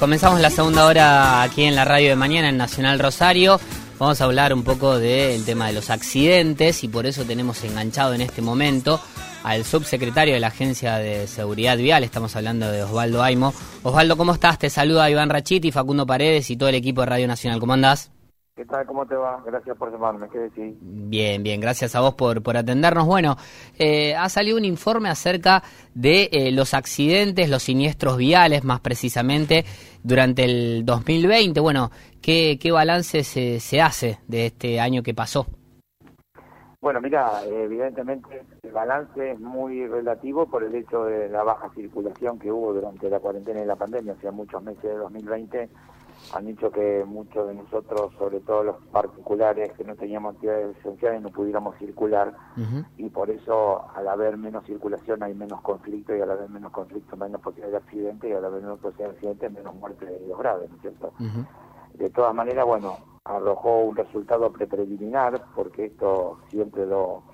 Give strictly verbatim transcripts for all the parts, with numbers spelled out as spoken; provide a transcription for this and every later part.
Comenzamos la segunda hora aquí en la radio de mañana en Nacional Rosario. Vamos a hablar un poco del tema de los accidentes y por eso tenemos enganchado en este momento al subsecretario de la Agencia de Seguridad Vial. Estamos hablando de Osvaldo Aimo. Osvaldo, ¿cómo estás? Te saluda Iván Rachiti, Facundo Paredes y todo el equipo de Radio Nacional. ¿Cómo andás? ¿Qué tal? ¿Cómo te va? Gracias por llamarme. ¿Qué decís? Bien, bien. Gracias a vos por, por atendernos. Bueno, eh, ha salido un informe acerca de eh, los accidentes, los siniestros viales, más precisamente, durante el dos mil veinte. Bueno, ¿qué, qué balance se, se hace de este año que pasó? Bueno, mira, evidentemente el balance es muy relativo por el hecho de la baja circulación que hubo durante la cuarentena y la pandemia. O sea, muchos meses de dos mil veinte han dicho que muchos de nosotros, sobre todo los particulares que no teníamos actividades esenciales, no pudiéramos circular. Uh-huh. Y por eso, al haber menos circulación, hay menos conflicto, y al haber menos conflicto, menos posibilidad de accidente, y al haber menos posibilidad de accidente, menos muertes de heridos graves, ¿no es cierto? Uh-huh. De todas maneras, bueno, arrojó un resultado prepreliminar, porque esto siempre lo,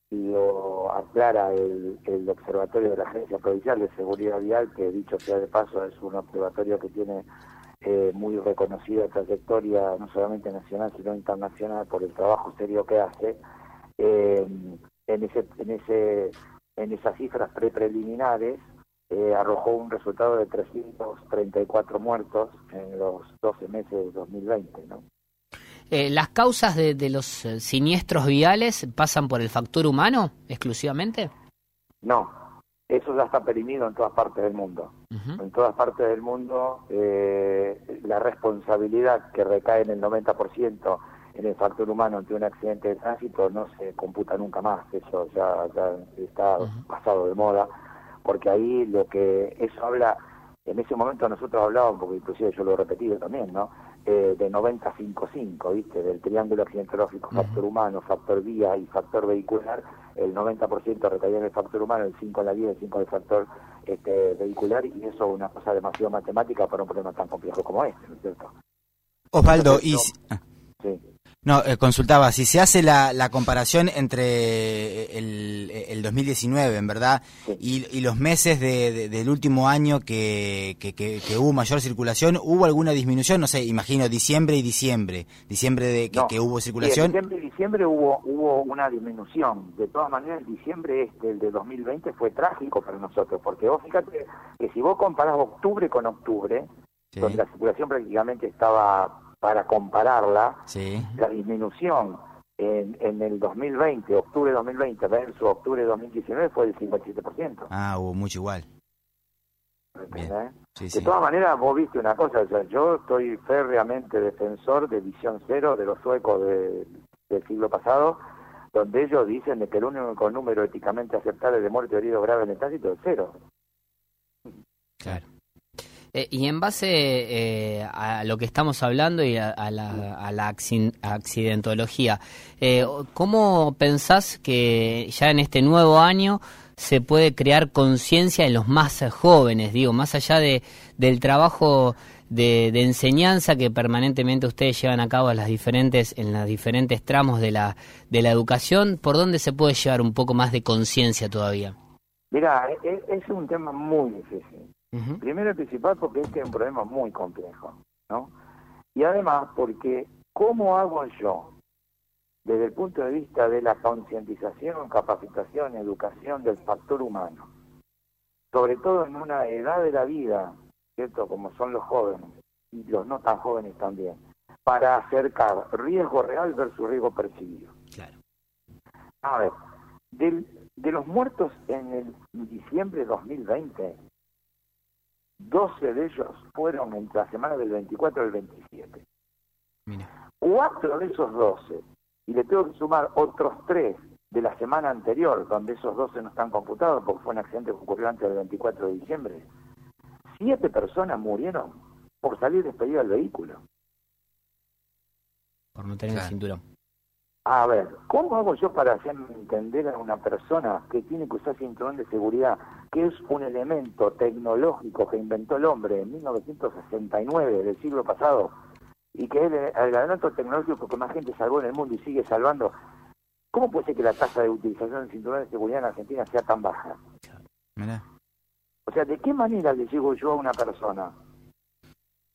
lo aclara el, el Observatorio de la Agencia Provincial de Seguridad Vial, que dicho sea de paso es un observatorio que tiene eh, muy reconocida trayectoria, no solamente nacional, sino internacional, por el trabajo serio que hace. Eh, en ese en ese en esas cifras prepreliminares eh, arrojó un resultado de trescientos treinta y cuatro muertos en los doce meses de dos mil veinte, ¿no? Eh, ¿Las causas de, de los siniestros viales pasan por el factor humano exclusivamente? No, eso ya está perimido en todas partes del mundo. Uh-huh. En todas partes del mundo eh, la responsabilidad que recae en el noventa por ciento en el factor humano ante un accidente de tránsito no se computa nunca más. Eso ya, ya está uh-huh. pasado de moda, porque ahí lo que eso habla, en ese momento nosotros hablábamos, porque inclusive yo lo he repetido también, ¿no? Eh, de noventa cinco cinco, ¿viste? Del triángulo accidentológico, uh-huh. factor humano, factor vía y factor vehicular. El noventa por ciento recaía en el factor humano, el cinco por ciento en la vía, el cinco por ciento en el factor este, vehicular, y eso es una cosa demasiado matemática para un problema tan complejo como este, ¿no es cierto? Osvaldo, Entonces, y... no, sí. No, eh, consultaba, si se hace la, la comparación entre el, el dos mil diecinueve, en verdad, sí. y, y los meses de, de, del último año que, que, que, que hubo mayor circulación, ¿hubo alguna disminución? No sé, imagino diciembre y diciembre, diciembre de que, no, que hubo circulación. Sí, en diciembre y diciembre hubo, hubo una disminución. De todas maneras, el diciembre este, el de dos mil veinte, fue trágico para nosotros, porque vos fíjate que si vos comparás octubre con octubre, sí. donde la circulación prácticamente estaba... para compararla, sí. la disminución en, en el dos mil veinte, octubre de dos mil veinte versus octubre de dos mil diecinueve fue del cincuenta y siete por ciento. Ah, hubo mucho igual. ¿Eh? Sí, de sí. todas maneras, vos viste una cosa, o sea, yo estoy férreamente defensor de visión cero de los suecos de, del siglo pasado, donde ellos dicen de que el único número éticamente aceptable de muerte o herido grave en el tránsito es cero. Claro. Eh, y en base eh, a lo que estamos hablando y a, a la, a la accidentología, eh, ¿cómo pensás que ya en este nuevo año se puede crear conciencia en los más jóvenes? Digo, más allá de del trabajo de, de enseñanza que permanentemente ustedes llevan a cabo en las diferentes en los diferentes tramos de la de la educación, ¿por dónde se puede llevar un poco más de conciencia todavía? Mirá, es, es un tema muy difícil. Uh-huh. Primero y principal porque este es un problema muy complejo, ¿no? Y además porque, ¿cómo hago yo, desde el punto de vista de la concientización, capacitación, educación del factor humano, sobre todo en una edad de la vida, ¿cierto?, como son los jóvenes, y los no tan jóvenes también, para acercar riesgo real versus riesgo percibido? Claro. A ver, del, de los muertos en el diciembre de dos mil veinte, doce de ellos fueron entre la semana del veinticuatro al veintisiete. Mira. Cuatro de esos doce, y le tengo que sumar otros tres de la semana anterior, donde esos doce no están computados porque fue un accidente que ocurrió antes del veinticuatro de diciembre. Siete personas murieron por salir despedidas del vehículo. Por no tener el cinturón. A ver, ¿cómo hago yo para hacer entender a una persona que tiene que usar cinturón de seguridad, que es un elemento tecnológico que inventó el hombre en mil novecientos sesenta y nueve del siglo pasado, y que es el adelanto tecnológico que más gente salvó en el mundo y sigue salvando? ¿Cómo puede ser que la tasa de utilización del cinturón de seguridad en Argentina sea tan baja? Mirá. O sea, ¿de qué manera le llego yo a una persona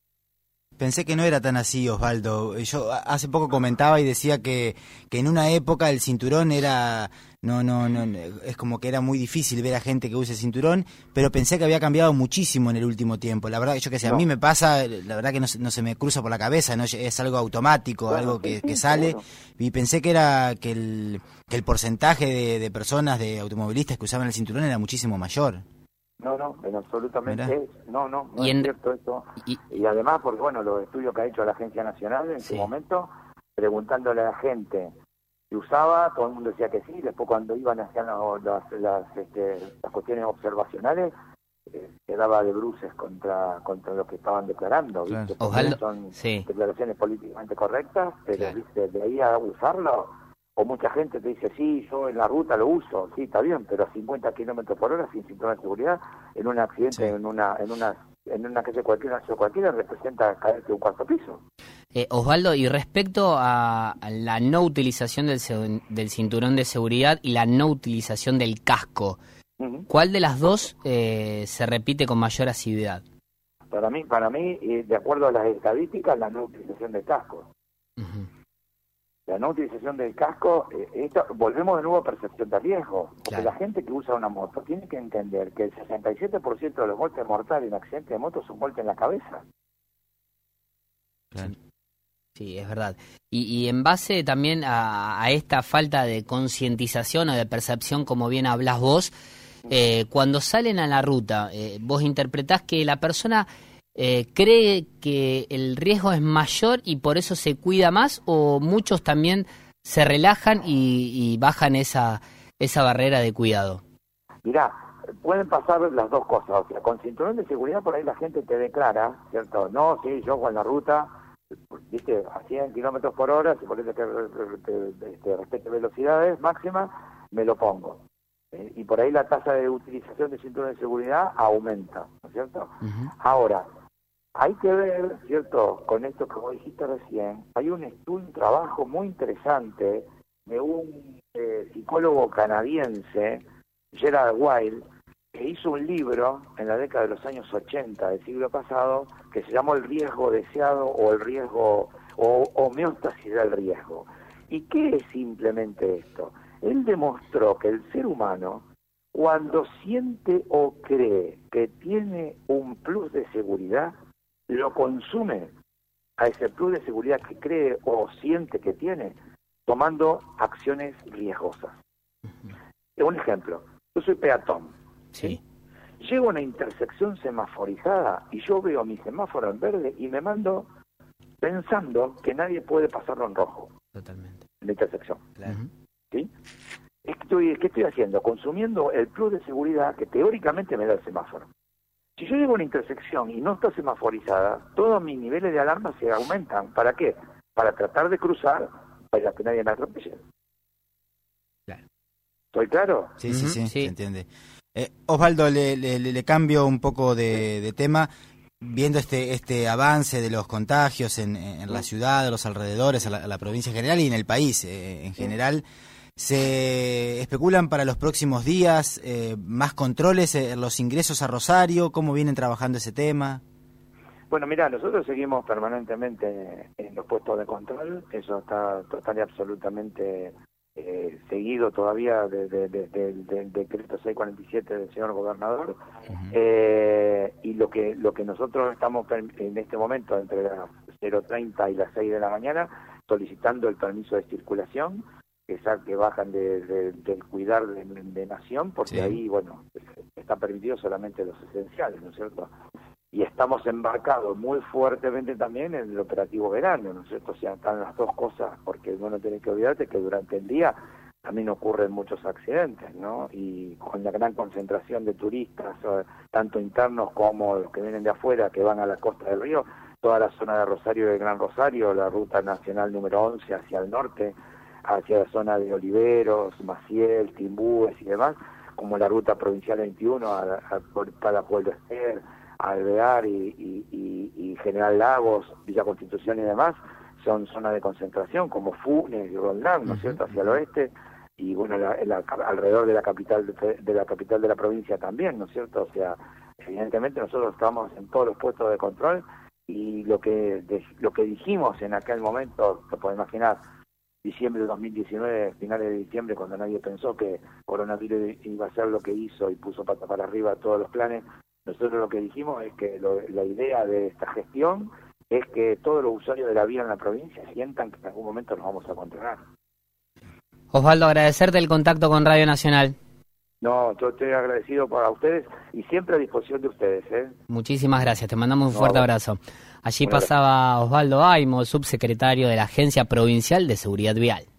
Pensé que no era tan así, Osvaldo. Yo hace poco comentaba y decía que, que en una época el cinturón era... No, no, no, es como que era muy difícil ver a gente que use cinturón, pero pensé que había cambiado muchísimo en el último tiempo. La verdad, yo que sé, no. A mí me pasa, la verdad que no, no se me cruza por la cabeza, no es algo automático, bueno, algo que, sí, que sale, seguro. Y pensé que era que el, que el porcentaje de, de personas, de automovilistas que usaban el cinturón era muchísimo mayor. No, no, en absolutamente es, no, no, no y es en... cierto eso. Y... y además, porque bueno, los estudios que ha hecho la Agencia Nacional en sí. su momento, preguntándole a la gente que usaba, todo el mundo decía que sí, después cuando iban hacia las, las, las, este, las cuestiones observacionales, eh, quedaba de bruces contra contra lo que estaban declarando, claro. ¿viste? Ojalá, son sí. declaraciones políticamente correctas, pero claro. ¿viste? De ahí a usarlo, o mucha gente te dice, sí, yo en la ruta lo uso, sí, está bien, pero a cincuenta kilómetros por hora, sin cinturón de seguridad, en un accidente, sí. en una en una en una calle cualquiera, cualquiera representa caerte un cuarto piso. Eh, Osvaldo, y respecto a, a la no utilización del, del cinturón de seguridad y la no utilización del casco, uh-huh. ¿cuál de las dos eh, se repite con mayor asiduidad? Para mí, para mí, de acuerdo a las estadísticas, la no utilización del casco. Uh-huh. La no utilización del casco, eh, esto, volvemos de nuevo a percepción de riesgo. Porque claro. la gente que usa una moto tiene que entender que el sesenta y siete por ciento de los golpes mortales en accidentes de moto son golpes en la cabeza. Claro. Sí, es verdad. Y, y en base también a, a esta falta de concientización o de percepción, como bien hablas vos, eh, cuando salen a la ruta, eh, vos interpretás que la persona... Eh, ¿cree que el riesgo es mayor y por eso se cuida más, o muchos también se relajan y, y bajan esa esa barrera de cuidado? Mirá, pueden pasar las dos cosas. O sea, con cinturón de seguridad por ahí la gente te declara, ¿cierto? No, sí, yo con la ruta, viste, a cien kilómetros por hora, si por eso que este, respete velocidades máximas, me lo pongo. ¿Eh? Y por ahí la tasa de utilización de cinturón de seguridad aumenta, ¿no es cierto? Uh-huh. Ahora, hay que ver, ¿cierto?, con esto que vos dijiste recién, hay un estudio, un trabajo muy interesante de un eh, psicólogo canadiense, Gerard Weil, que hizo un libro en la década de los años ochenta del siglo pasado que se llamó El riesgo deseado o el riesgo o homeostasis del riesgo. ¿Y qué es simplemente esto? Él demostró que el ser humano, cuando siente o cree que tiene un plus de seguridad, lo consume a ese plus de seguridad que cree o siente que tiene, tomando acciones riesgosas. Uh-huh. Un ejemplo, yo soy peatón. Sí. Llego a una intersección semaforizada y yo veo mi semáforo en verde y me mando pensando que nadie puede pasarlo en rojo. Totalmente. En la intersección. Claro. ¿Sí? Estoy, ¿Qué estoy haciendo? Consumiendo el plus de seguridad que teóricamente me da el semáforo. Si yo llego a una intersección y no está semaforizada, todos mis niveles de alarma se aumentan. ¿Para qué? Para tratar de cruzar para que nadie me atropelle. Claro. ¿Estoy claro? Sí, sí, sí, sí. Se entiende. Eh, Osvaldo, le, le, le cambio un poco de, de tema. Viendo este este avance de los contagios en, en la ciudad, en los alrededores, a la, a la provincia en general y en el país eh, en general, ¿se especulan para los próximos días eh, más controles en los ingresos a Rosario? ¿Cómo vienen trabajando ese tema? Bueno, mira, nosotros seguimos permanentemente en los puestos de control. Eso está total y absolutamente eh, seguido todavía desde de, de, de, del decreto seiscientos cuarenta y siete del señor gobernador. Uh-huh. eh, y lo que lo que nosotros estamos en este momento entre las cero treinta y las seis de la mañana solicitando el permiso de circulación, que, que bajan de, de, del cuidar de, de nación, porque sí. ahí, bueno, está permitido solamente los esenciales, ¿no es cierto? Y estamos embarcados muy fuertemente también en el operativo verano, ¿no es cierto? O sea, están las dos cosas, porque uno no tiene que olvidarte que durante el día también ocurren muchos accidentes, ¿no? Y con la gran concentración de turistas, tanto internos como los que vienen de afuera, que van a la costa del río, toda la zona de Rosario y del Gran Rosario, la ruta nacional número once hacia el norte, hacia la zona de Oliveros, Maciel, Timbúes y demás, como la ruta provincial veintiuno a, a, para Pueblo Ester, Alvear y, y, y, y General Lagos, Villa Constitución y demás, son zonas de concentración como Funes y Roldán, ¿no es cierto?, hacia el oeste, y bueno, la, la, alrededor de la capital de, de la capital de la provincia también, ¿no es cierto? O sea, evidentemente nosotros estamos en todos los puestos de control y lo que de, lo que dijimos en aquel momento, te puedes imaginar, diciembre de dos mil diecinueve, finales de diciembre, cuando nadie pensó que coronavirus iba a hacer lo que hizo y puso pata para arriba todos los planes, nosotros lo que dijimos es que lo, la idea de esta gestión es que todos los usuarios de la vía en la provincia sientan que en algún momento nos vamos a controlar. Osvaldo, agradecerte el contacto con Radio Nacional. No, yo estoy agradecido para ustedes y siempre a disposición de ustedes, ¿eh? Muchísimas gracias, te mandamos un no, fuerte bueno. abrazo. Allí Bueno, pasaba Osvaldo Aimo, subsecretario de la Agencia Provincial de Seguridad Vial.